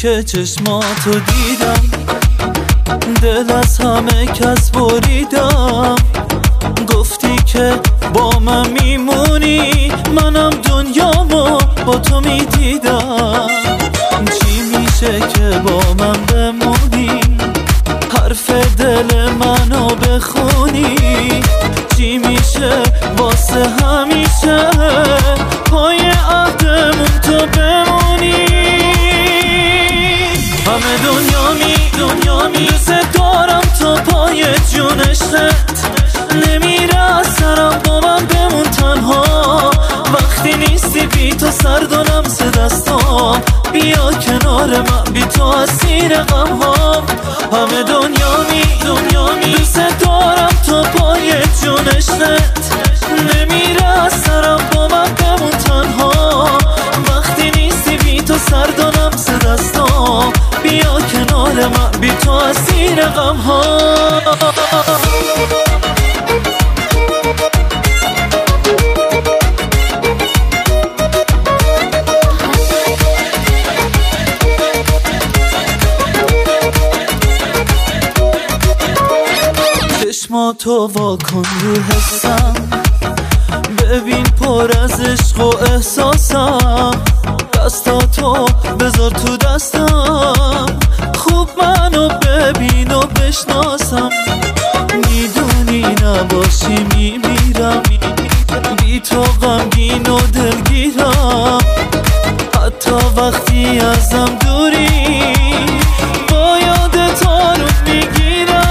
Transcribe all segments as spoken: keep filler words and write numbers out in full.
که چشماتو دیدم، دل از همه کس بریدم. گفتی که با من میمونی، منم دنیامو با تو میدیدم. چی میشه که با من بمونی، حرف دل منو بخونی؟ چی میشه واسه همیشه پای عهدمون تو بمونی؟ همه دنیا می دنیا می دوست دارم تو پای جونشت، نمیره از سرم با من بمون تنها. وقتی نیستی بی تو سرد و لمس دستام، بیا کنار من بی تو اسیر غم ها. همه دنیا می دنیا می دوست دارم تو پای جونشت، نمیره از سرم با من بمون تنها. وقتی نیستی بی تو سرد و لمس دستام، بیا کنار من بی تو اسیر غم ها. چشماتو واکن رو حسم، ببین پر از عشق و احساسم. دستاتو بذار تو دستم، خوب منو ببین و بشناسم. میدونی نباشی میمیرم، بی تو غمگین و دلگیرم. حتی وقتی ازم دوری، با یادت آروم میگیرم.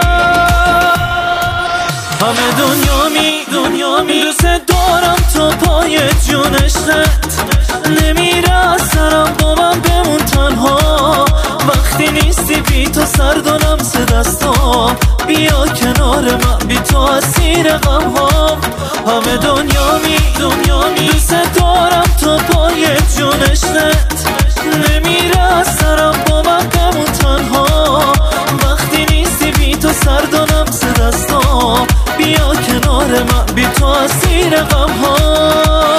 همه دنیا می دنیا می دوست دارم تو پای جونشت، نمیره از سرم با من بمون تنها. وقتی نیستی بی تو سرد و لمس دستام، بیا کنار من بی تو اسیر غم ها. همه دنیا می دنیا می دوست دارم تو پای جونشت، نمیره از سرم با من بمون تنها. وقتی نیستی بی تو سرد و لمس دستام، بیا کنار من بی تو اسیر غم ها.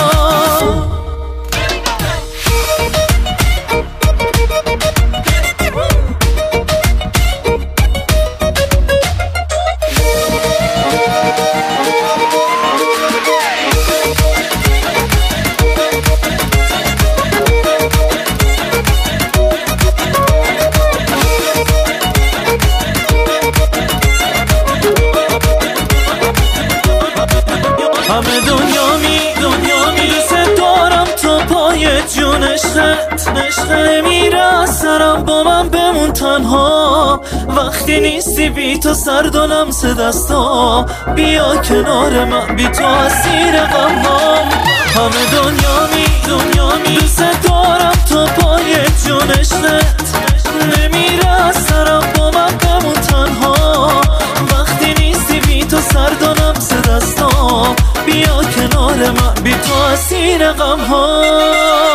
همه دنیا می دنیا می دوست دارم تو پای جونشت، نمیره از سرم با من بمون تنها. وقتی نیستی بی تو سرد و لمس دستام، بیا کنار من بی تو اسیر غم ها. همه دنیا می دنیا می دوست دارم تو پای جونشت، نمیره از سرم با من بمون تنها. وقتی نیستی بی تو سرد و لمس دستام، بیا کنار من بی تو اسیر غم ها.